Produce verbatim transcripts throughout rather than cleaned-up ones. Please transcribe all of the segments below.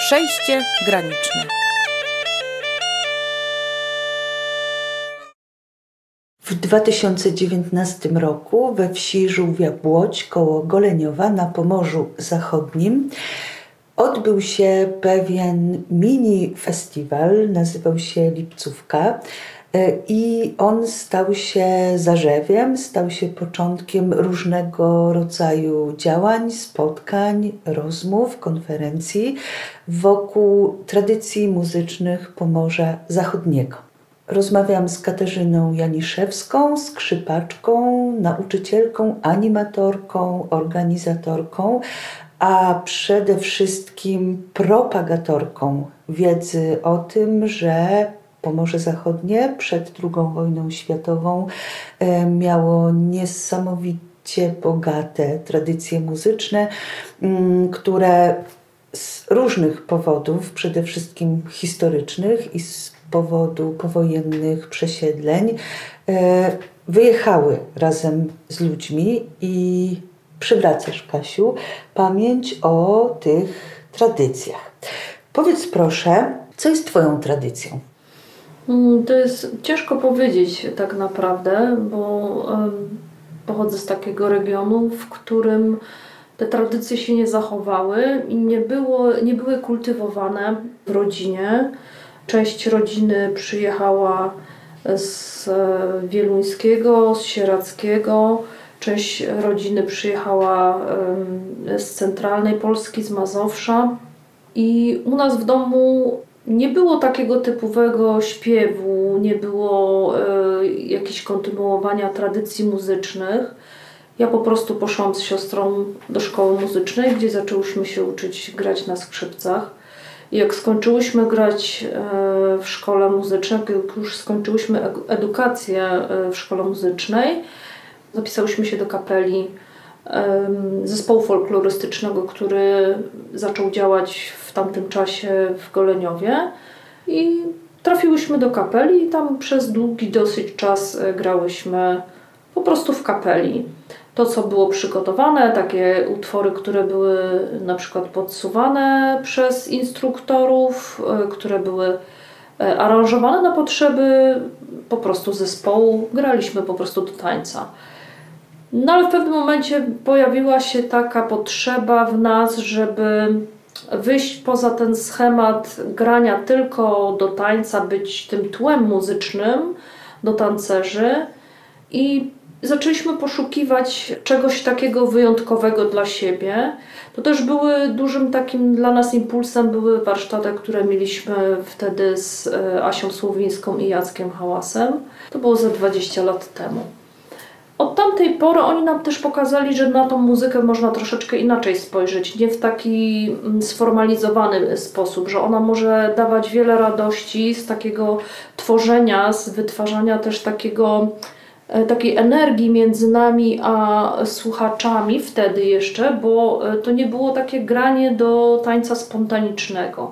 Przejście graniczne. W dwa tysiące dziewiętnastym roku we wsi Żółwia-Błoć koło Goleniowa na Pomorzu Zachodnim odbył się pewien mini festiwal, nazywał się Lipcówka i on stał się zarzewiem, stał się początkiem różnego rodzaju działań, spotkań, rozmów, konferencji wokół tradycji muzycznych Pomorza Zachodniego. Rozmawiam z Katarzyną Janiszewską, skrzypaczką, nauczycielką, animatorką, organizatorką, a przede wszystkim propagatorką wiedzy o tym, że Pomorze Zachodnie przed drugą wojną światową miało niesamowicie bogate tradycje muzyczne, które z różnych powodów, przede wszystkim historycznych i z powodu powojennych przesiedleń, wyjechały razem z ludźmi i przywracasz, Kasiu, pamięć o tych tradycjach. Powiedz proszę, co jest Twoją tradycją? To jest ciężko powiedzieć tak naprawdę, bo um, pochodzę z takiego regionu, w którym te tradycje się nie zachowały i nie, było, nie były kultywowane w rodzinie. Część rodziny przyjechała z Wieluńskiego, z Sieradzkiego, część rodziny przyjechała um, z centralnej Polski, z Mazowsza. I u nas w domu nie było takiego typowego śpiewu, nie było y, jakiegoś kontynuowania tradycji muzycznych. Ja po prostu poszłam z siostrą do szkoły muzycznej, gdzie zaczęłyśmy się uczyć grać na skrzypcach. I jak skończyłyśmy grać y, w szkole muzycznej, jak już skończyłyśmy edukację y, w szkole muzycznej, zapisałyśmy się do kapeli zespołu folklorystycznego, który zaczął działać w tamtym czasie w Goleniowie i trafiłyśmy do kapeli i tam przez długi dosyć czas grałyśmy po prostu w kapeli. To, co było przygotowane, takie utwory, które były na przykład podsuwane przez instruktorów, które były aranżowane na potrzeby po prostu zespołu, graliśmy po prostu do tańca. No ale w pewnym momencie pojawiła się taka potrzeba w nas, żeby wyjść poza ten schemat grania tylko do tańca, być tym tłem muzycznym do tancerzy i zaczęliśmy poszukiwać czegoś takiego wyjątkowego dla siebie. To też były dużym takim dla nas impulsem były warsztaty, które mieliśmy wtedy z Asią Słowińską i Jackiem Hałasem. To było ze dwadzieścia lat temu. Od tamtej pory oni nam też pokazali, że na tą muzykę można troszeczkę inaczej spojrzeć, nie w taki sformalizowany sposób, że ona może dawać wiele radości z takiego tworzenia, z wytwarzania też takiego, takiej energii między nami a słuchaczami wtedy jeszcze, bo to nie było takie granie do tańca spontanicznego.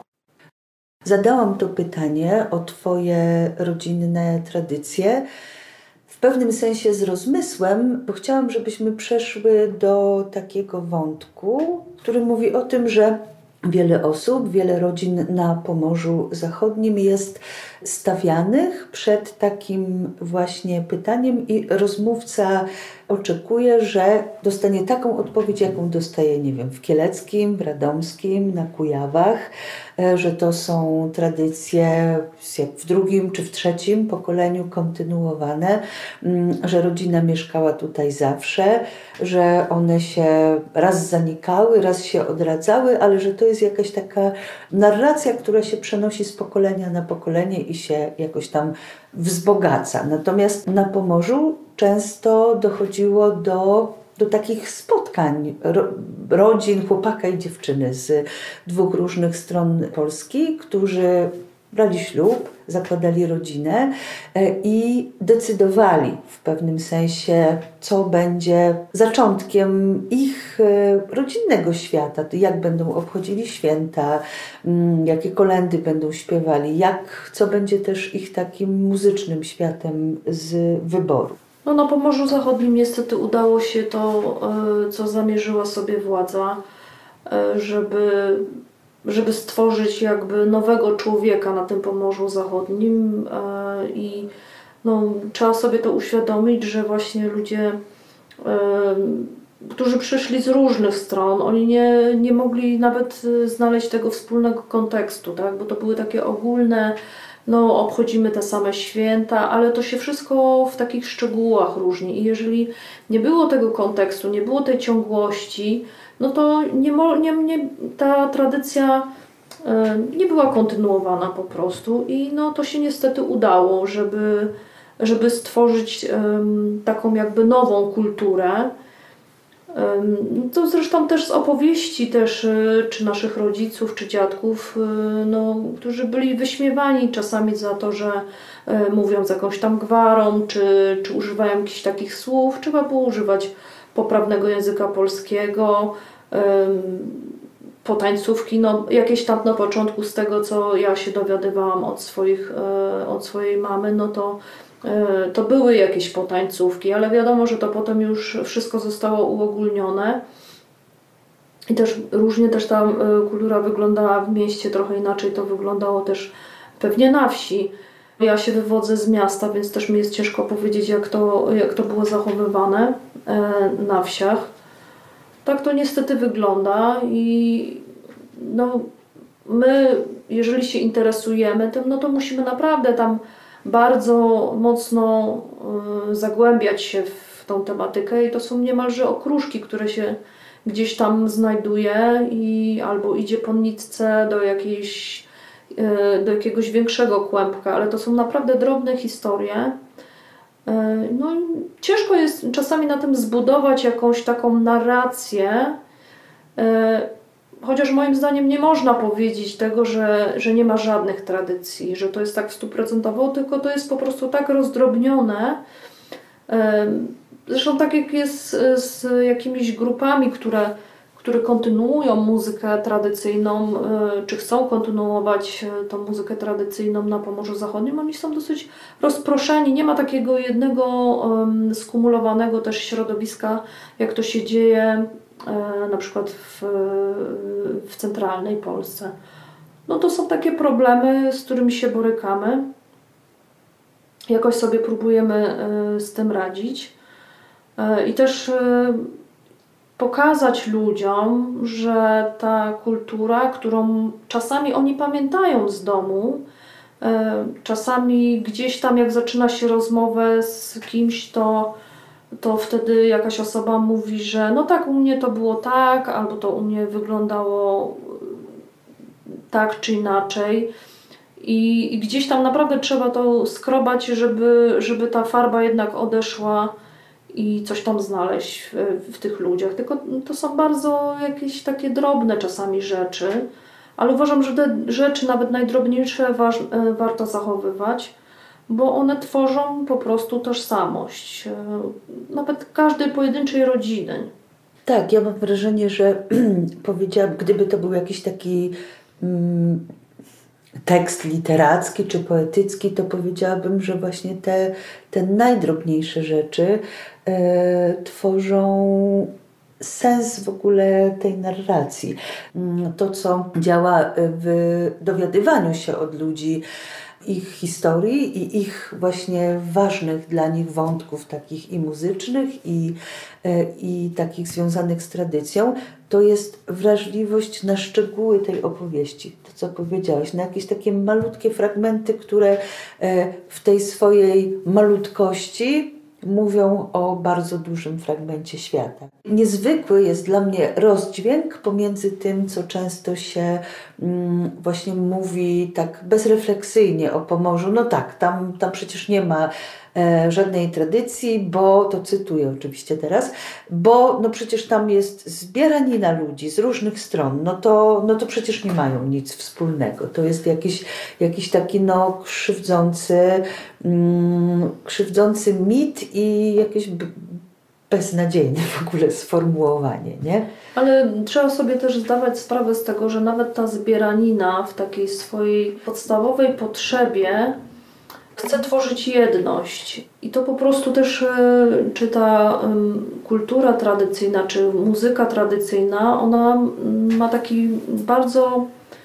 Zadałam to pytanie o Twoje rodzinne tradycje, w pewnym sensie z rozmysłem, bo chciałam, żebyśmy przeszły do takiego wątku, który mówi o tym, że wiele osób, wiele rodzin na Pomorzu Zachodnim jest stawianych przed takim właśnie pytaniem i rozmówca oczekuje, że dostanie taką odpowiedź, jaką dostaje, nie wiem, w Kieleckim, w Radomskim, na Kujawach, że to są tradycje jak w drugim czy w trzecim pokoleniu kontynuowane, że rodzina mieszkała tutaj zawsze, że one się raz zanikały, raz się odradzały, ale że to jest jakaś taka narracja, która się przenosi z pokolenia na pokolenie i się jakoś tam wzbogaca. Natomiast na Pomorzu często dochodziło do, do takich spotkań ro, rodzin, chłopaka i dziewczyny z dwóch różnych stron Polski, którzy brali ślub, zakładali rodzinę i decydowali w pewnym sensie, co będzie zaczątkiem ich rodzinnego świata, jak będą obchodzili święta, jakie kolędy będą śpiewali, jak, co będzie też ich takim muzycznym światem z wyboru. No, na Pomorzu Zachodnim niestety udało się to, co zamierzyła sobie władza, żeby żeby stworzyć jakby nowego człowieka na tym Pomorzu Zachodnim i no, trzeba sobie to uświadomić, że właśnie ludzie, którzy przyszli z różnych stron, oni nie, nie mogli nawet znaleźć tego wspólnego kontekstu, tak? Bo to były takie ogólne, no obchodzimy te same święta, ale to się wszystko w takich szczegółach różni i jeżeli nie było tego kontekstu, nie było tej ciągłości, no to nie, nie, nie, ta tradycja nie była kontynuowana po prostu i no to się niestety udało, żeby, żeby stworzyć um, taką jakby nową kulturę. Um, to zresztą też z opowieści też czy naszych rodziców, czy dziadków, no, którzy byli wyśmiewani czasami za to, że um, mówią z jakąś tam gwarą, czy, czy używają jakichś takich słów. Trzeba było używać poprawnego języka polskiego, um, potańcówki, no jakieś tam na początku z tego, co ja się dowiadywałam od, swoich, e, od swojej mamy, no to, e, to były jakieś potańcówki, ale wiadomo, że to potem już wszystko zostało uogólnione i też różnie też ta e, kultura wyglądała w mieście, trochę inaczej to wyglądało też pewnie na wsi. Ja się wywodzę z miasta, więc też mi jest ciężko powiedzieć, jak to, jak to było zachowywane e, na wsiach. Tak to niestety wygląda i no, my, jeżeli się interesujemy tym, no to musimy naprawdę tam bardzo mocno y, zagłębiać się w tą tematykę i to są niemalże okruszki, które się gdzieś tam znajduje i albo idzie po nitce do jakiejś, y, do jakiegoś większego kłębka, ale to są naprawdę drobne historie. No, ciężko jest czasami na tym zbudować jakąś taką narrację, chociaż moim zdaniem nie można powiedzieć tego, że, że nie ma żadnych tradycji, że to jest tak stuprocentowo, tylko to jest po prostu tak rozdrobnione. Zresztą tak jak jest z jakimiś grupami, które, które kontynuują muzykę tradycyjną, czy chcą kontynuować tą muzykę tradycyjną na Pomorzu Zachodnim, oni są dosyć rozproszeni. Nie ma takiego jednego um, skumulowanego też środowiska, jak to się dzieje e, na przykład w, w centralnej Polsce. No to są takie problemy, z którymi się borykamy. Jakoś sobie próbujemy e, z tym radzić. E, I też e, pokazać ludziom, że ta kultura, którą czasami oni pamiętają z domu, czasami gdzieś tam jak zaczyna się rozmowę z kimś, to, to wtedy jakaś osoba mówi, że no tak, u mnie to było tak, albo to u mnie wyglądało tak czy inaczej. I, i gdzieś tam naprawdę trzeba to skrobać, żeby, żeby ta farba jednak odeszła i coś tam znaleźć w, w tych ludziach. Tylko to są bardzo jakieś takie drobne czasami rzeczy, ale uważam, że te rzeczy, nawet najdrobniejsze, waż, warto zachowywać, bo one tworzą po prostu tożsamość. Nawet każdej pojedynczej rodziny. Tak, ja mam wrażenie, że powiedziałam, gdyby to był jakiś taki mm, tekst literacki czy poetycki, to powiedziałabym, że właśnie te, te najdrobniejsze rzeczy e, tworzą sens w ogóle tej narracji. To, co działa w dowiadywaniu się od ludzi ich historii i ich właśnie ważnych dla nich wątków takich i muzycznych i, i takich związanych z tradycją, to jest wrażliwość na szczegóły tej opowieści. To, co powiedziałeś, na jakieś takie malutkie fragmenty, które w tej swojej malutkości mówią o bardzo dużym fragmencie świata. Niezwykły jest dla mnie rozdźwięk pomiędzy tym, co często się mm, właśnie mówi tak bezrefleksyjnie o Pomorzu. No tak, tam, tam przecież nie ma e, żadnej tradycji, bo, to cytuję oczywiście teraz, bo no przecież tam jest zbieranina ludzi z różnych stron, no to, no to przecież nie mają nic wspólnego. To jest jakiś, jakiś taki no krzywdzący, mm, krzywdzący mit i jakieś b- beznadziejne w ogóle sformułowanie, nie? Ale trzeba sobie też zdawać sprawę z tego, że nawet ta zbieranina w takiej swojej podstawowej potrzebie chce tworzyć jedność. I to po prostu też, czy ta kultura tradycyjna, czy muzyka tradycyjna, ona ma taki bardzo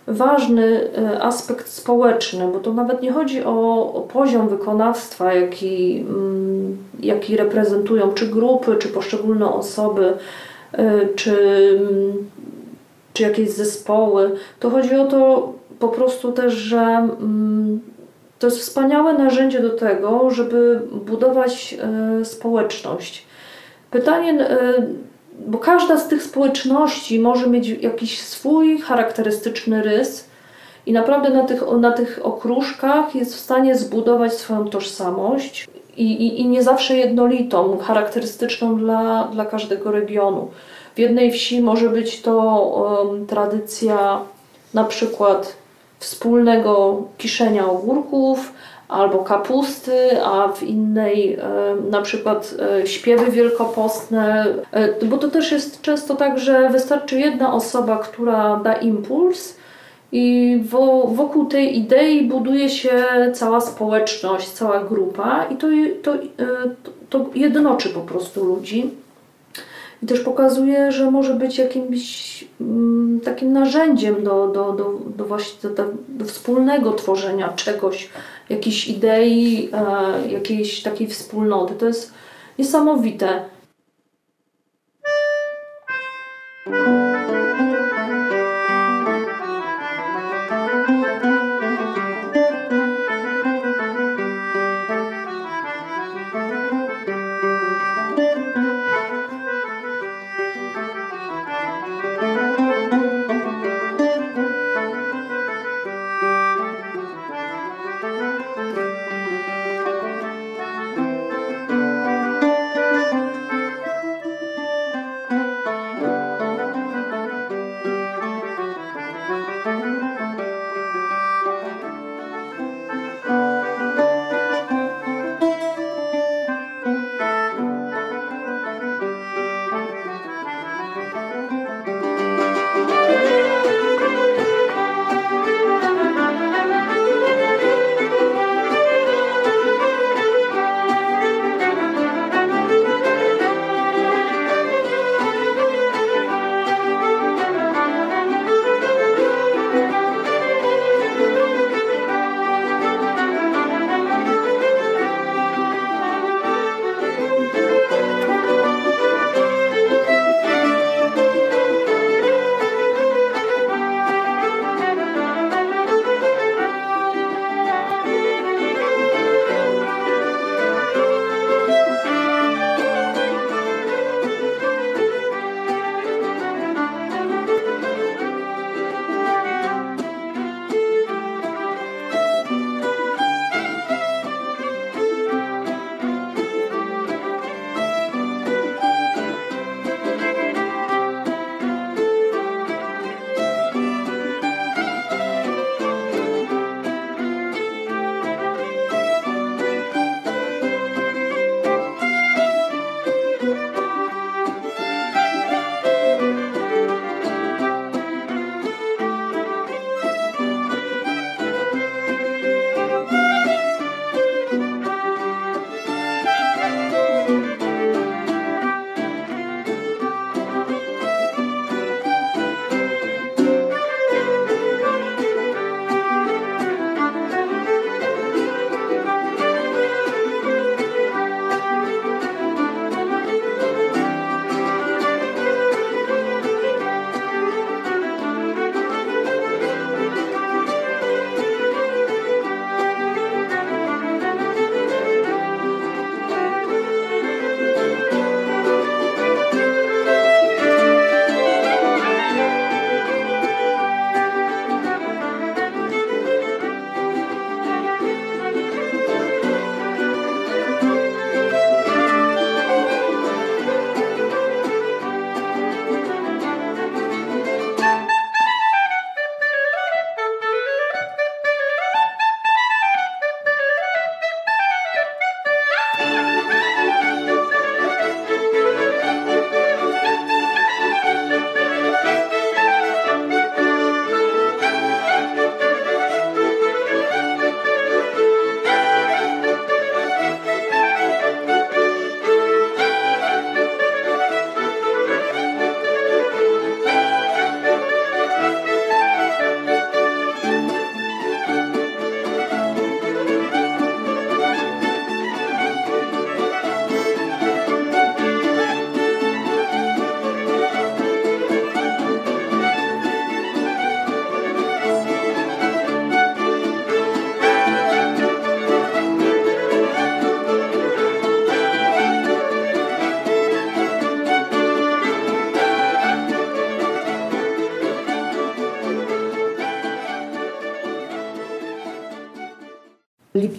ważny aspekt społeczny, bo to nawet nie chodzi o, o poziom wykonawstwa, jaki, jaki reprezentują czy grupy, czy poszczególne osoby, czy, czy jakieś zespoły. To chodzi o to po prostu też, że to jest wspaniałe narzędzie do tego, żeby budować społeczność. Pytanie, bo każda z tych społeczności może mieć jakiś swój charakterystyczny rys i naprawdę na tych, na tych okruszkach jest w stanie zbudować swoją tożsamość i, i, i nie zawsze jednolitą, charakterystyczną dla, dla każdego regionu. W jednej wsi może być to um, tradycja na przykład wspólnego kiszenia ogórków albo kapusty, a w innej na przykład śpiewy wielkopostne, bo to też jest często tak, że wystarczy jedna osoba, która da impuls i wokół tej idei buduje się cała społeczność, cała grupa i to, to, to jednoczy po prostu ludzi. I też pokazuje, że może być jakimś mm, takim narzędziem do, do, do, do, właśnie do, do wspólnego tworzenia czegoś, jakiejś idei, e, jakiejś takiej wspólnoty. To jest niesamowite.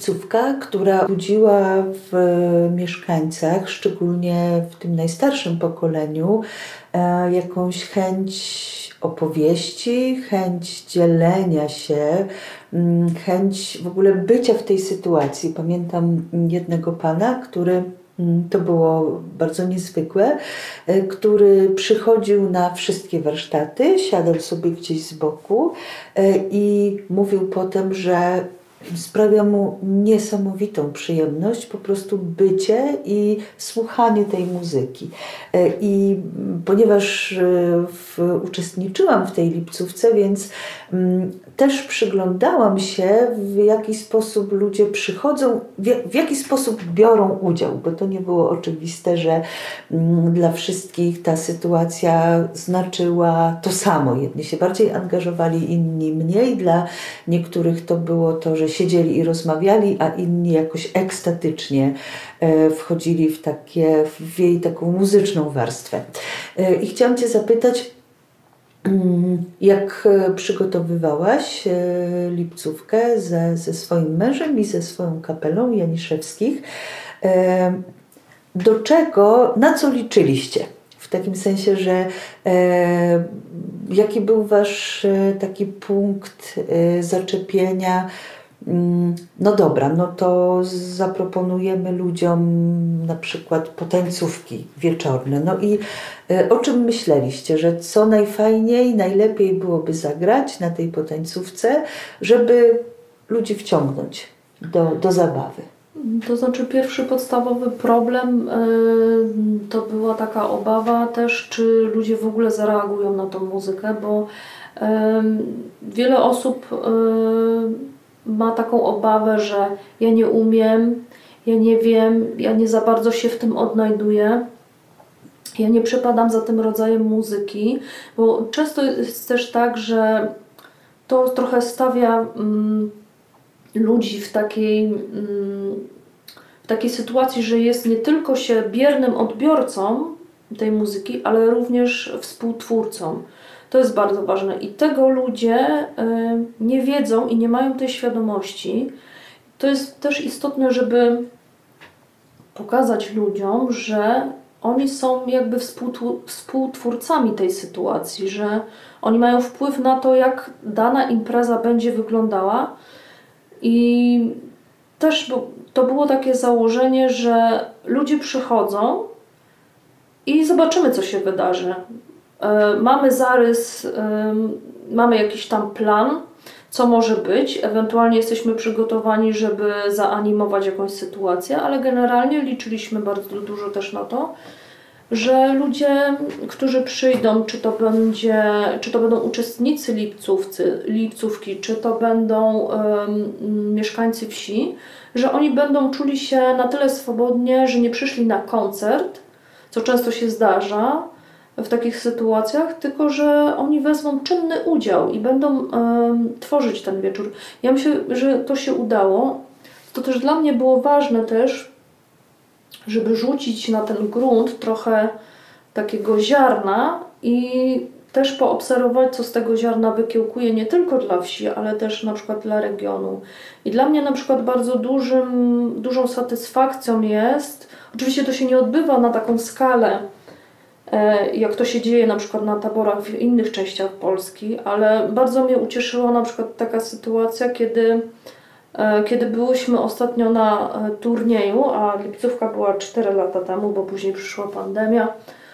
lipcówka, która budziła w mieszkańcach, szczególnie w tym najstarszym pokoleniu, jakąś chęć opowieści, chęć dzielenia się, chęć w ogóle bycia w tej sytuacji. Pamiętam jednego pana, który, to było bardzo niezwykłe, który przychodził na wszystkie warsztaty, siadał sobie gdzieś z boku i mówił potem, że sprawia mu niesamowitą przyjemność po prostu bycie i słuchanie tej muzyki. I ponieważ w, uczestniczyłam w tej lipcówce, więc m, też przyglądałam się, w jaki sposób ludzie przychodzą, w, w jaki sposób biorą udział, bo to nie było oczywiste, że m, dla wszystkich ta sytuacja znaczyła to samo. Jedni się bardziej angażowali, inni mniej. Dla niektórych to było to, że siedzieli i rozmawiali, a inni jakoś ekstatycznie e, wchodzili w, takie, w jej taką muzyczną warstwę. E, I chciałam Cię zapytać, mm, jak przygotowywałaś e, lipcówkę ze, ze swoim mężem i ze swoją kapelą Janiszewskich. E, do czego, na co liczyliście? W takim sensie, że e, jaki był Wasz e, taki punkt e, zaczepienia? No dobra, no to zaproponujemy ludziom na przykład potańcówki wieczorne. No i y, o czym myśleliście, że co najfajniej, najlepiej byłoby zagrać na tej potańcówce, żeby ludzi wciągnąć do, do zabawy? To znaczy pierwszy podstawowy problem y, to była taka obawa też, czy ludzie w ogóle zareagują na tą muzykę, bo y, wiele osób y, ma taką obawę, że ja nie umiem, ja nie wiem, ja nie za bardzo się w tym odnajduję, ja nie przepadam za tym rodzajem muzyki, bo często jest też tak, że to trochę stawia mm, ludzi w takiej, mm, w takiej sytuacji, że jest nie tylko się biernym odbiorcą tej muzyki, ale również współtwórcą. To jest bardzo ważne i tego ludzie y, nie wiedzą i nie mają tej świadomości. To jest też istotne, żeby pokazać ludziom, że oni są jakby współtwór, współtwórcami tej sytuacji, że oni mają wpływ na to, jak dana impreza będzie wyglądała. I też bo to było takie założenie, że ludzie przychodzą i zobaczymy, co się wydarzy. Mamy zarys, mamy jakiś tam plan, co może być, ewentualnie jesteśmy przygotowani, żeby zaanimować jakąś sytuację, ale generalnie liczyliśmy bardzo dużo też na to, że ludzie, którzy przyjdą, czy to będzie, czy to będą uczestnicy lipcówcy, lipcówki, czy to będą um, mieszkańcy wsi, że oni będą czuli się na tyle swobodnie, że nie przyszli na koncert, co często się zdarza w takich sytuacjach, tylko że oni wezmą czynny udział i będą um, tworzyć ten wieczór. Ja myślę, że to się udało. To też dla mnie było ważne też, żeby rzucić na ten grunt trochę takiego ziarna i też poobserwować, co z tego ziarna wykiełkuje nie tylko dla wsi, ale też na przykład dla regionu. I dla mnie na przykład bardzo dużym, dużą satysfakcją jest, oczywiście to się nie odbywa na taką skalę, jak to się dzieje na przykład na taborach w innych częściach Polski, ale bardzo mnie ucieszyła na przykład taka sytuacja, kiedy, kiedy byłyśmy ostatnio na turnieju, a lipcówka była cztery lata temu, bo później przyszła pandemia.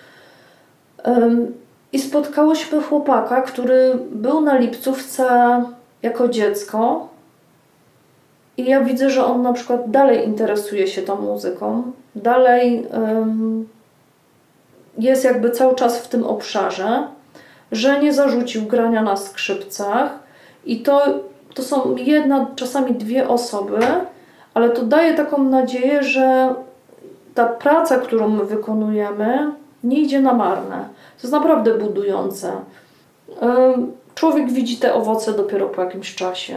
I spotkałyśmy chłopaka, który był na lipcówce jako dziecko i ja widzę, że on na przykład dalej interesuje się tą muzyką, dalej um, jest jakby cały czas w tym obszarze, że nie zarzucił grania na skrzypcach i to, to są jedna, czasami dwie osoby, ale to daje taką nadzieję, że ta praca, którą my wykonujemy, nie idzie na marne. To jest naprawdę budujące. Człowiek widzi te owoce dopiero po jakimś czasie.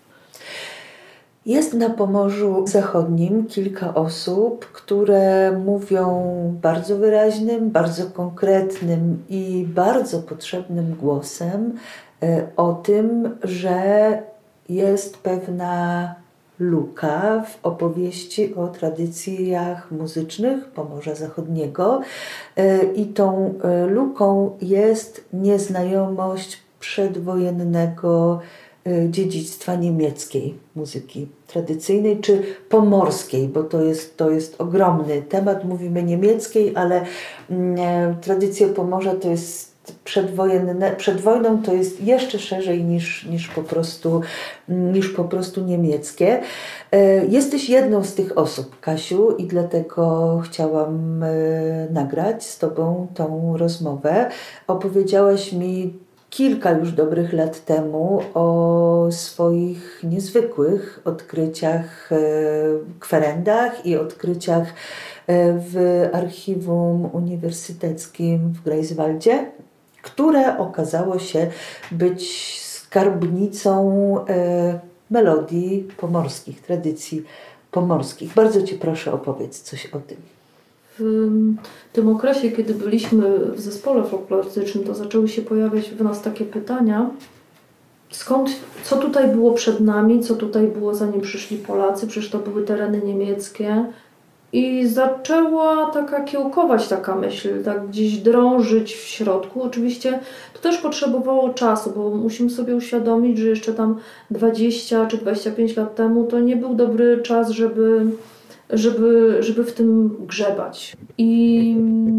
Jest na Pomorzu Zachodnim kilka osób, które mówią bardzo wyraźnym, bardzo konkretnym i bardzo potrzebnym głosem o tym, że jest pewna luka w opowieści o tradycjach muzycznych Pomorza Zachodniego i tą luką jest nieznajomość przedwojennego dziedzictwa niemieckiej muzyki tradycyjnej czy pomorskiej, bo to jest, to jest ogromny temat. Mówimy niemieckiej, ale mm, tradycje Pomorza to jest przedwojenne, przed wojną to jest jeszcze szerzej niż, niż, po prostu, niż po prostu niemieckie. Jesteś jedną z tych osób, Kasiu, i dlatego chciałam nagrać z Tobą tą rozmowę. Opowiedziałaś mi kilka już dobrych lat temu o swoich niezwykłych odkryciach, kwerendach i odkryciach w archiwum uniwersyteckim w Greifswaldzie, które okazało się być skarbnicą melodii pomorskich, tradycji pomorskich. Bardzo Cię proszę, opowiedz coś o tym. W tym okresie, kiedy byliśmy w zespole folklorystycznym, to zaczęły się pojawiać w nas takie pytania, skąd, co tutaj było przed nami, co tutaj było zanim przyszli Polacy, przecież to były tereny niemieckie. I zaczęła taka kiełkować taka myśl, tak gdzieś drążyć w środku. Oczywiście to też potrzebowało czasu, bo musimy sobie uświadomić, że jeszcze tam dwadzieścia czy dwadzieścia pięć lat temu to nie był dobry czas, żeby żeby, żeby w tym grzebać. I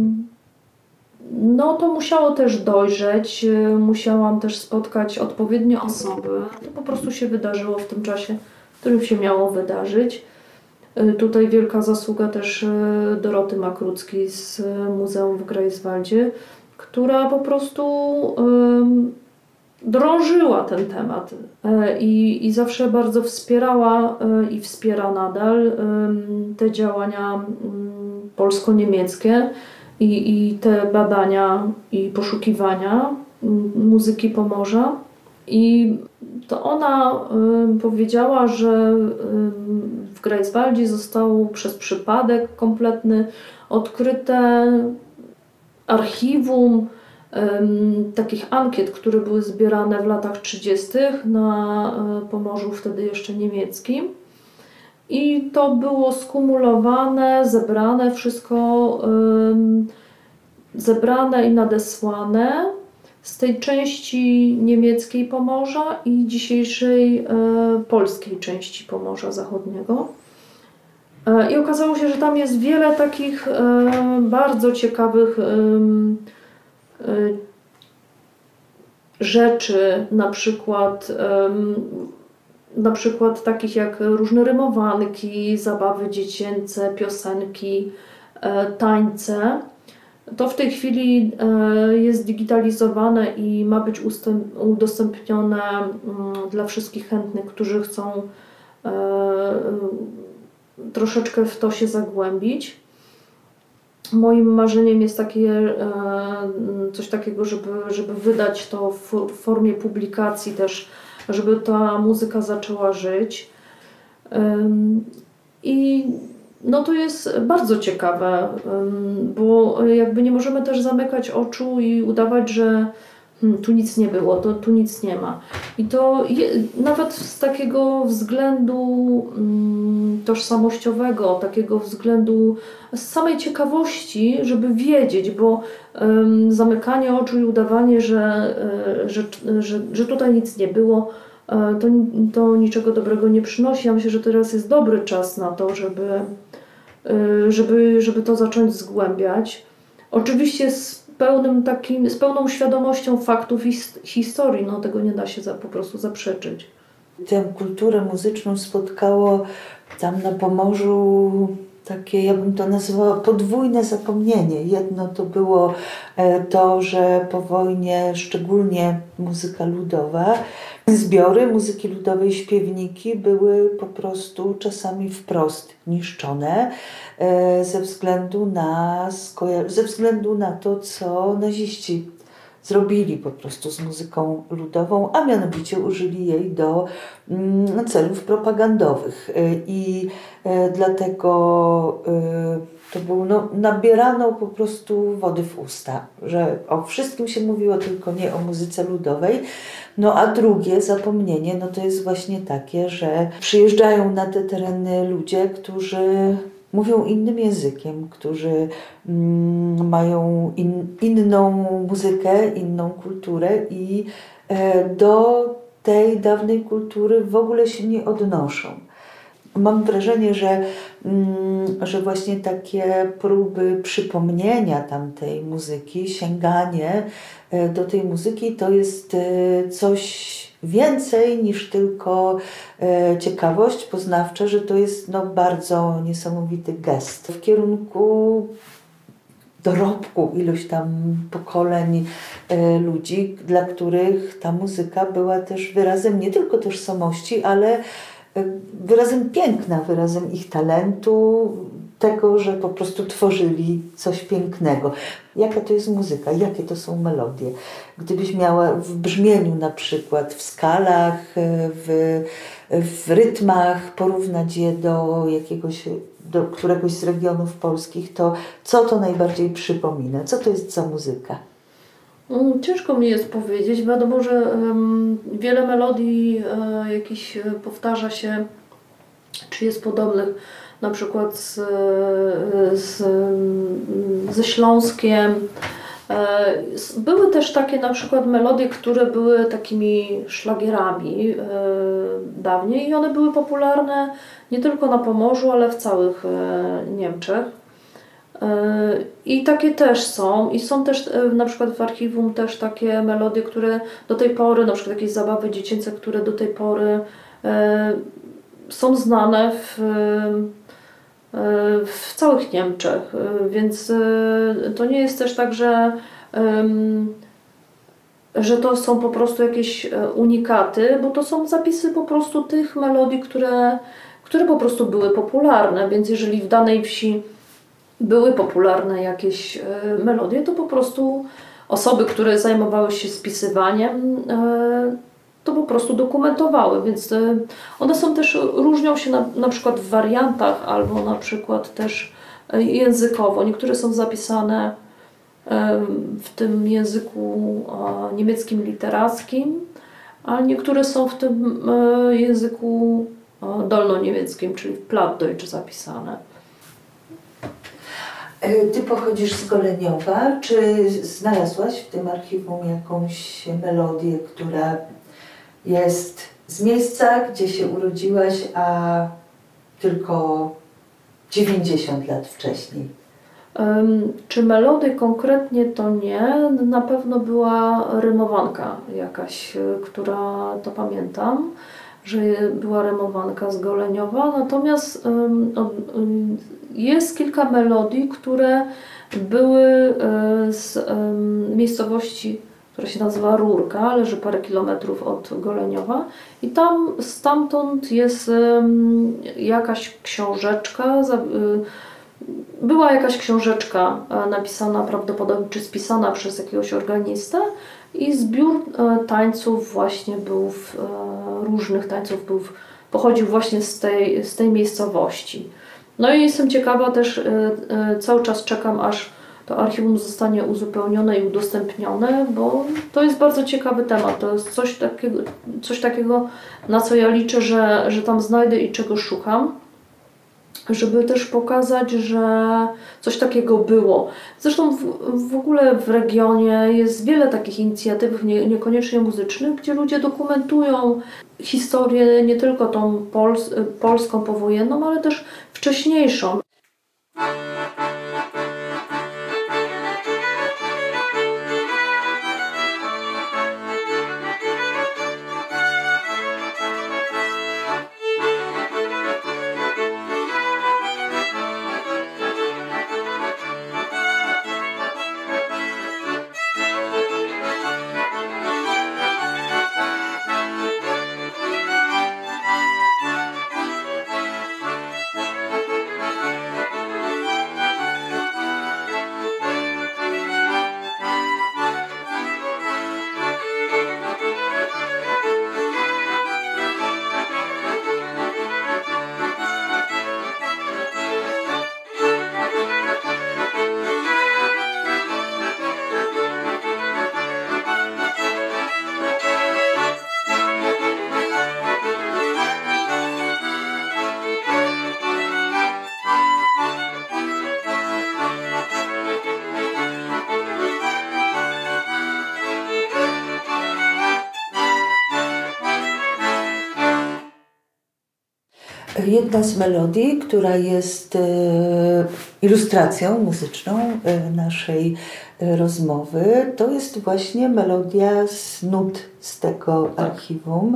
no to musiało też dojrzeć, musiałam też spotkać odpowiednie osoby. To po prostu się wydarzyło w tym czasie, w którym się miało wydarzyć. Tutaj wielka zasługa też Doroty Makruckiej z Muzeum w Greifswaldzie, która po prostu drążyła ten temat i, i zawsze bardzo wspierała i wspiera nadal te działania polsko-niemieckie i, i te badania i poszukiwania muzyki Pomorza. I to ona powiedziała, że w Greifswaldzie zostało przez przypadek kompletny odkryte archiwum takich ankiet, które były zbierane w latach trzydziestych na Pomorzu wtedy jeszcze niemieckim. I to było skumulowane, zebrane, wszystko zebrane i nadesłane z tej części niemieckiej Pomorza i dzisiejszej polskiej części Pomorza Zachodniego. I okazało się, że tam jest wiele takich bardzo ciekawych rzeczy, na przykład, na przykład takich jak różne rymowanki, zabawy dziecięce, piosenki, tańce. To w tej chwili jest digitalizowane i ma być udostępnione dla wszystkich chętnych, którzy chcą troszeczkę w to się zagłębić. Moim marzeniem jest takie, coś takiego, żeby, żeby wydać to w formie publikacji też, żeby ta muzyka zaczęła żyć. I no to jest bardzo ciekawe, bo jakby nie możemy też zamykać oczu i udawać, że hmm, tu nic nie było, to tu nic nie ma. I to je, nawet z takiego względu mm, tożsamościowego, takiego względu z samej ciekawości, żeby wiedzieć, bo um, zamykanie oczu i udawanie, że, że, że, że tutaj nic nie było, to, to niczego dobrego nie przynosi. Ja myślę, że teraz jest dobry czas na to, żeby, żeby, żeby to zacząć zgłębiać. Oczywiście z pełnym takim, z pełną świadomością faktów i historii, no tego nie da się za, po prostu zaprzeczyć. Tę kulturę muzyczną spotkało tam na Pomorzu takie, ja bym to nazywała, podwójne zapomnienie. Jedno to było to, że po wojnie szczególnie muzyka ludowa, zbiory muzyki ludowej, śpiewniki były po prostu czasami wprost niszczone ze względu na, ze względu na to, co naziści zrobili po prostu z muzyką ludową, a mianowicie użyli jej do mm, celów propagandowych. I y, dlatego y, to było, no, nabierano po prostu wody w usta, że o wszystkim się mówiło, tylko nie o muzyce ludowej. No a drugie zapomnienie, no to jest właśnie takie, że przyjeżdżają na te tereny ludzie, którzy mówią innym językiem, którzy mm, mają in, inną muzykę, inną kulturę i e, do tej dawnej kultury w ogóle się nie odnoszą. Mam wrażenie, że, mm, że właśnie takie próby przypomnienia tamtej muzyki, sięganie e, do tej muzyki to jest e, coś więcej niż tylko e, ciekawość poznawcza, że to jest no, bardzo niesamowity gest w kierunku dorobku iluś tam pokoleń e, ludzi, dla których ta muzyka była też wyrazem nie tylko tożsamości, ale e, wyrazem piękna, wyrazem ich talentu, tego, że po prostu tworzyli coś pięknego. Jaka to jest muzyka? Jakie to są melodie? Gdybyś miała w brzmieniu na przykład, w skalach, w, w rytmach porównać je do jakiegoś, do któregoś z regionów polskich, to co to najbardziej przypomina? Co to jest za muzyka? Ciężko mi jest powiedzieć. Wiadomo, że um, wiele melodii um, jakiś powtarza się, czy jest podobnych, na przykład z, z, ze Śląskiem. Były też takie na przykład melodie, które były takimi szlagierami dawniej i one były popularne nie tylko na Pomorzu, ale w całych Niemczech. I takie też są. I są też na przykład w archiwum też takie melodie, które do tej pory, na przykład jakieś zabawy dziecięce, które do tej pory są znane w w całych Niemczech, więc to nie jest też tak, że, że to są po prostu jakieś unikaty, bo to są zapisy po prostu tych melodii, które, które po prostu były popularne, więc jeżeli w danej wsi były popularne jakieś melodie, to po prostu osoby, które zajmowały się spisywaniem, to po prostu dokumentowały, więc one są też, różnią się na, na przykład w wariantach albo na przykład też językowo. Niektóre są zapisane w tym języku niemieckim literackim, a niektóre są w tym języku dolnoniemieckim, czyli w Plattdeutsch zapisane. Ty pochodzisz z Goleniowa. Czy znalazłaś w tym archiwum jakąś melodię, która jest z miejsca, gdzie się urodziłaś, a tylko dziewięćdziesiąt lat wcześniej? Um, czy melodię konkretnie to nie. Na pewno była rymowanka jakaś, która to pamiętam, że była rymowanka z Goleniowa. Natomiast um, um, jest kilka melodii, które były um, z um, miejscowości, która się nazywa Rurka, leży parę kilometrów od Goleniowa i tam stamtąd jest um, jakaś książeczka, za, y, była jakaś książeczka napisana prawdopodobnie, czy spisana przez jakiegoś organistę i zbiór e, tańców właśnie był, w, e, różnych tańców był, w, pochodził właśnie z tej, z tej miejscowości. No i jestem ciekawa też, e, e, cały czas czekam, aż to archiwum zostanie uzupełnione i udostępnione, bo to jest bardzo ciekawy temat. To jest coś takiego, coś takiego na co ja liczę, że, że tam znajdę i czego szukam, żeby też pokazać, że coś takiego było. Zresztą w, w ogóle w regionie jest wiele takich inicjatyw, nie, niekoniecznie muzycznych, gdzie ludzie dokumentują historię nie tylko tą pols, polską powojenną, ale też wcześniejszą. Jedna z melodii, która jest ilustracją muzyczną naszej rozmowy, to jest właśnie melodia z nut z tego archiwum.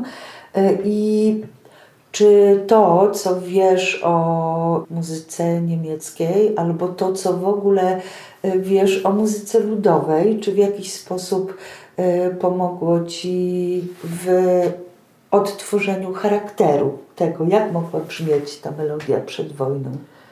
I czy to, co wiesz o muzyce niemieckiej, albo to, co w ogóle wiesz o muzyce ludowej, czy w jakiś sposób pomogło Ci w odtworzeniu charakteru tego, jak mogła brzmieć ta melodia przed wojną?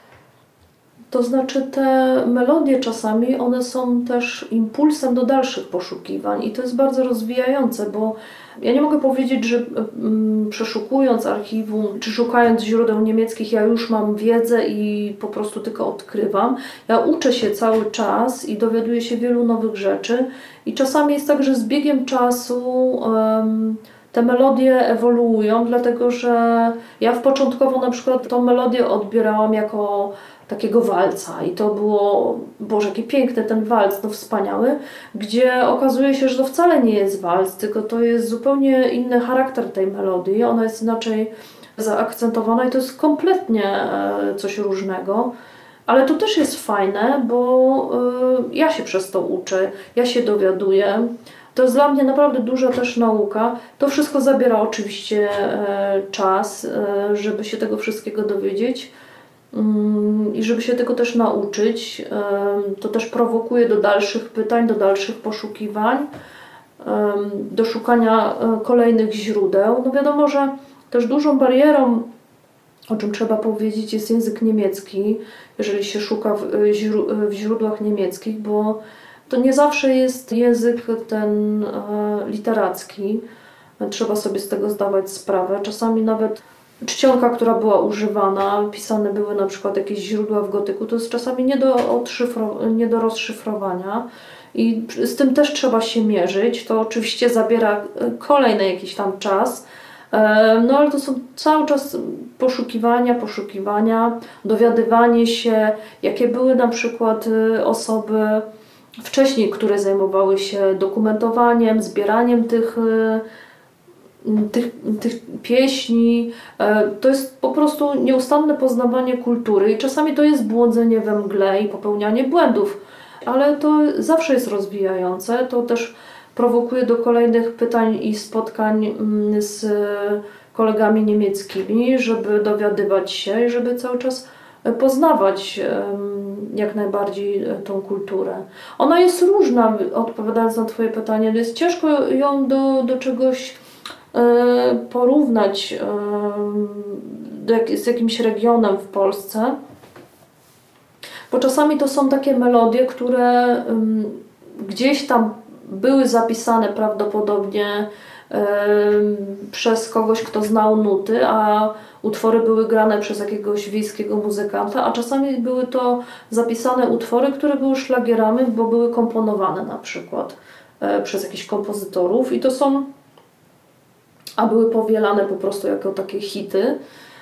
To znaczy te melodie czasami, one są też impulsem do dalszych poszukiwań i to jest bardzo rozwijające, bo ja nie mogę powiedzieć, że mm, przeszukując archiwum, czy szukając źródeł niemieckich, ja już mam wiedzę i po prostu tylko odkrywam. Ja uczę się cały czas i dowiaduję się wielu nowych rzeczy i czasami jest tak, że z biegiem czasu um, te melodie ewoluują, dlatego że ja w początkowo na przykład tą melodię odbierałam jako takiego walca i to było, Boże, jaki piękny ten walc, no wspaniały, gdzie okazuje się, że to wcale nie jest walc, tylko to jest zupełnie inny charakter tej melodii, ona jest inaczej zaakcentowana i to jest kompletnie coś różnego, ale to też jest fajne, bo ja się przez to uczę, ja się dowiaduję. To jest dla mnie naprawdę duża też nauka. To wszystko zabiera oczywiście czas, żeby się tego wszystkiego dowiedzieć i żeby się tego też nauczyć. To też prowokuje do dalszych pytań, do dalszych poszukiwań, do szukania kolejnych źródeł. No wiadomo, że też dużą barierą, o czym trzeba powiedzieć, jest język niemiecki, jeżeli się szuka w źródłach niemieckich, bo to nie zawsze jest język ten literacki. Trzeba sobie z tego zdawać sprawę. Czasami nawet czcionka, która była używana, pisane były na przykład jakieś źródła w gotyku, to jest czasami nie do, odszyfro- nie do rozszyfrowania i z tym też trzeba się mierzyć. To oczywiście zabiera kolejny jakiś tam czas, no ale to są cały czas poszukiwania, poszukiwania, dowiadywanie się, jakie były na przykład osoby wcześniej, które zajmowały się dokumentowaniem, zbieraniem tych Tych, tych pieśni. To jest po prostu nieustanne poznawanie kultury i czasami to jest błądzenie we mgle i popełnianie błędów, ale to zawsze jest rozwijające, to też prowokuje do kolejnych pytań i spotkań z kolegami niemieckimi, żeby dowiadywać się i żeby cały czas poznawać jak najbardziej tą kulturę. Ona jest różna, odpowiadając na Twoje pytanie, jest ciężko ją do, do czegoś porównać z jakimś regionem w Polsce, bo czasami to są takie melodie, które gdzieś tam były zapisane prawdopodobnie przez kogoś, kto znał nuty, a utwory były grane przez jakiegoś wiejskiego muzykanta, a czasami były to zapisane utwory, które były szlagierami, bo były komponowane na przykład przez jakichś kompozytorów i to są a były powielane po prostu jako takie hity.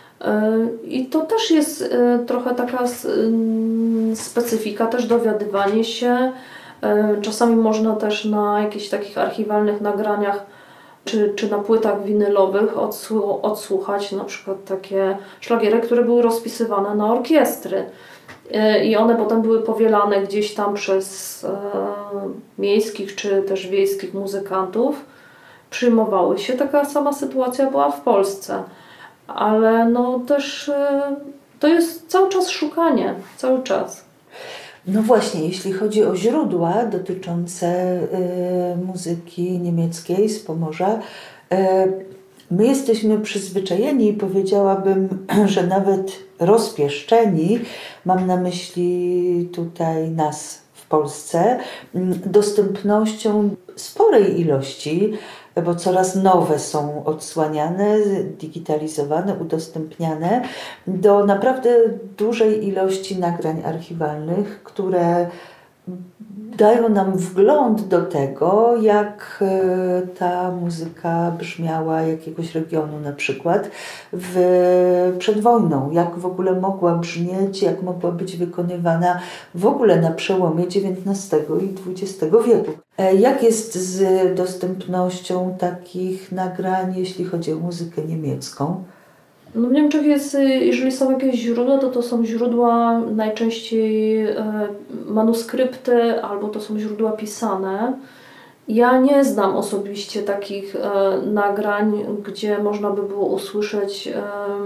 I to też jest trochę taka specyfika, też dowiadywanie się. Czasami można też na jakichś takich archiwalnych nagraniach czy, czy na płytach winylowych odsłuchać na przykład takie szlagiery, które były rozpisywane na orkiestry. I one potem były powielane gdzieś tam przez miejskich czy też wiejskich muzykantów. Przyjmowały się. Taka sama sytuacja była w Polsce. Ale no też to jest cały czas szukanie, cały czas. No właśnie, jeśli chodzi o źródła dotyczące y, muzyki niemieckiej z Pomorza, y, my jesteśmy przyzwyczajeni i powiedziałabym, że nawet rozpieszczeni, mam na myśli tutaj nas w Polsce, dostępnością sporej ilości, bo coraz nowe są odsłaniane, digitalizowane, udostępniane do naprawdę dużej ilości nagrań archiwalnych, które dają nam wgląd do tego, jak ta muzyka brzmiała jakiegoś regionu na przykład w, przed wojną, jak w ogóle mogła brzmieć, jak mogła być wykonywana w ogóle na przełomie dziewiętnastego i dwudziestego wieku. Jak jest z dostępnością takich nagrań, jeśli chodzi o muzykę niemiecką? No w Niemczech jest, jeżeli są jakieś źródła, to to są źródła najczęściej e, manuskrypty albo to są źródła pisane. Ja nie znam osobiście takich e, nagrań, gdzie można by było usłyszeć e,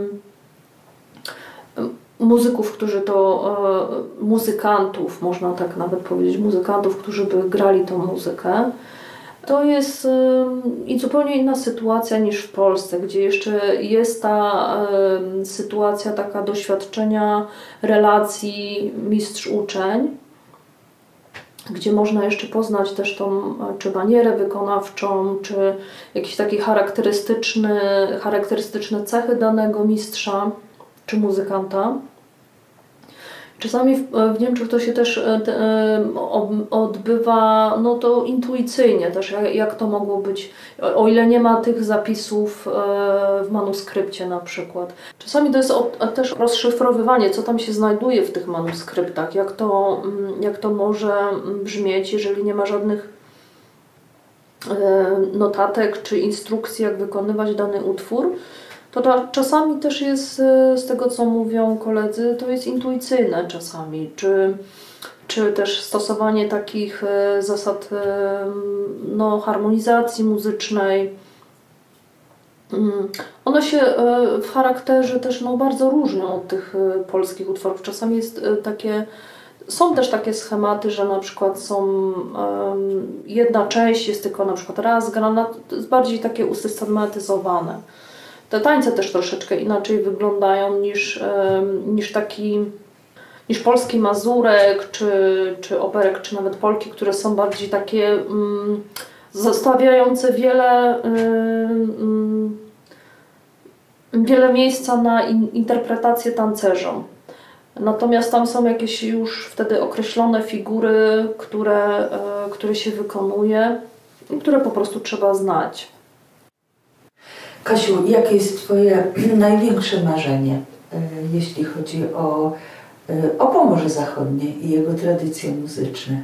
muzyków, którzy to, e, muzykantów, można tak nawet powiedzieć, muzykantów, którzy by grali tą muzykę. To jest e, i zupełnie inna sytuacja niż w Polsce, gdzie jeszcze jest ta e, sytuacja taka doświadczenia relacji mistrz-uczeń, gdzie można jeszcze poznać też tą czy manierę wykonawczą, czy jakieś takie charakterystyczne, charakterystyczne cechy danego mistrza czy muzykanta. Czasami w, w Niemczech to się też te, odbywa no to intuicyjnie też, jak, jak to mogło być, o ile nie ma tych zapisów w manuskrypcie na przykład. Czasami to jest też rozszyfrowywanie, co tam się znajduje w tych manuskryptach, jak to, jak to może brzmieć, jeżeli nie ma żadnych notatek czy instrukcji, jak wykonywać dany utwór. To, to czasami też jest, z tego co mówią koledzy, to jest intuicyjne czasami, czy, czy też stosowanie takich zasad no, harmonizacji muzycznej. One się w charakterze też no, bardzo różnią od tych polskich utworów. Czasami jest takie, są też takie schematy, że na przykład są jedna część jest tylko na przykład raz grana, to jest bardziej takie usystematyzowane. Te tańce też troszeczkę inaczej wyglądają niż, niż taki niż polski mazurek, czy, czy operek, czy nawet polki, które są bardziej takie mm, zostawiające wiele, mm, wiele miejsca na in, interpretację tancerzom. Natomiast tam są jakieś już wtedy określone figury, które, które się wykonuje i które po prostu trzeba znać. Kasiu, jakie jest Twoje największe marzenie, jeśli chodzi o, o Pomorze Zachodnie i jego tradycje muzyczne?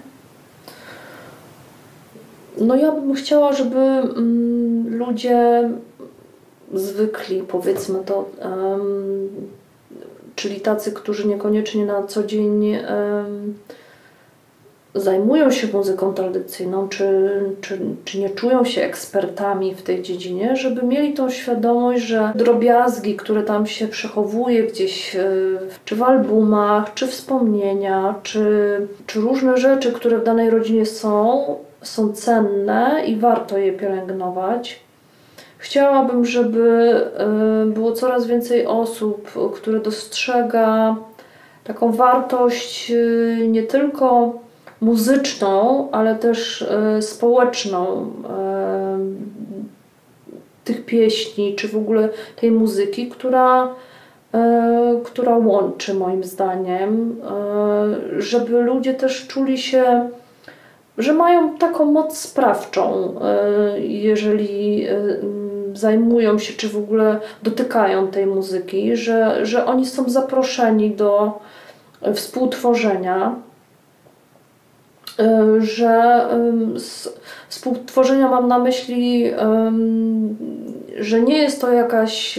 No ja bym chciała, żeby mm, ludzie zwykli, powiedzmy to, um, czyli tacy, którzy niekoniecznie na co dzień um, zajmują się muzyką tradycyjną, czy, czy, czy nie czują się ekspertami w tej dziedzinie, żeby mieli tą świadomość, że drobiazgi, które tam się przechowuje gdzieś, czy w albumach, czy wspomnienia, czy, czy różne rzeczy, które w danej rodzinie są, są cenne i warto je pielęgnować. Chciałabym, żeby było coraz więcej osób, które dostrzega taką wartość nie tylko muzyczną, ale też e, społeczną e, tych pieśni, czy w ogóle tej muzyki, która, e, która łączy moim zdaniem, e, żeby ludzie też czuli się, że mają taką moc sprawczą, e, jeżeli e, zajmują się, czy w ogóle dotykają tej muzyki, że, że oni są zaproszeni do współtworzenia, że z współtworzenia mam na myśli, że nie jest to jakaś,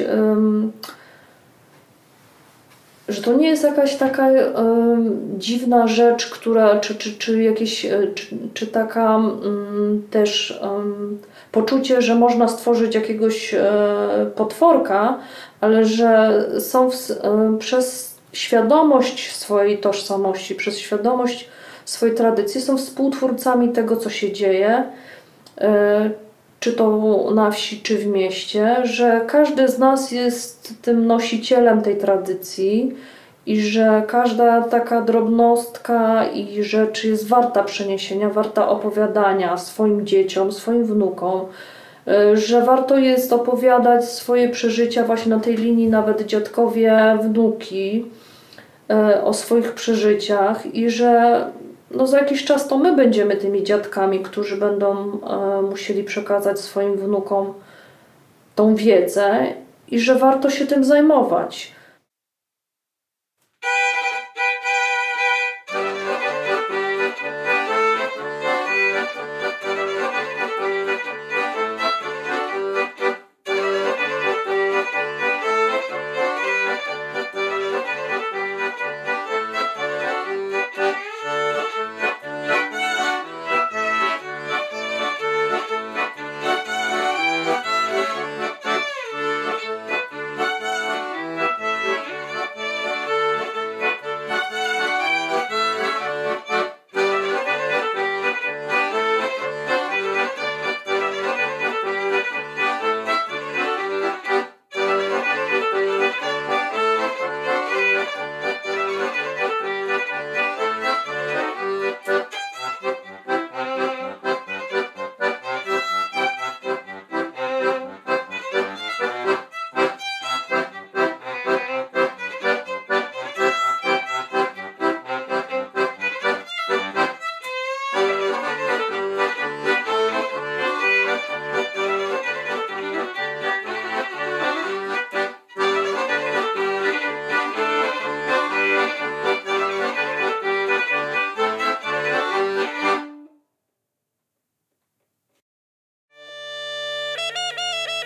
że to nie jest jakaś taka dziwna rzecz, która, czy, czy, czy, jakieś, czy, czy taka też poczucie, że można stworzyć jakiegoś potworka, ale że są w, przez świadomość swojej tożsamości, przez świadomość swojej tradycji, są współtwórcami tego, co się dzieje, czy to na wsi, czy w mieście, że każdy z nas jest tym nosicielem tej tradycji i że każda taka drobnostka i rzecz jest warta przeniesienia, warta opowiadania swoim dzieciom, swoim wnukom, że warto jest opowiadać swoje przeżycia właśnie na tej linii, nawet dziadkowie, wnuki, o swoich przeżyciach i że no za jakiś czas to my będziemy tymi dziadkami, którzy będą e, musieli przekazać swoim wnukom tą wiedzę i że warto się tym zajmować.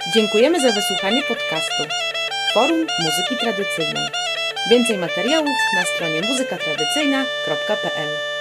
Dziękujemy za wysłuchanie podcastu Forum Muzyki Tradycyjnej. Więcej materiałów na stronie muzyka tradycyjna kropka p l.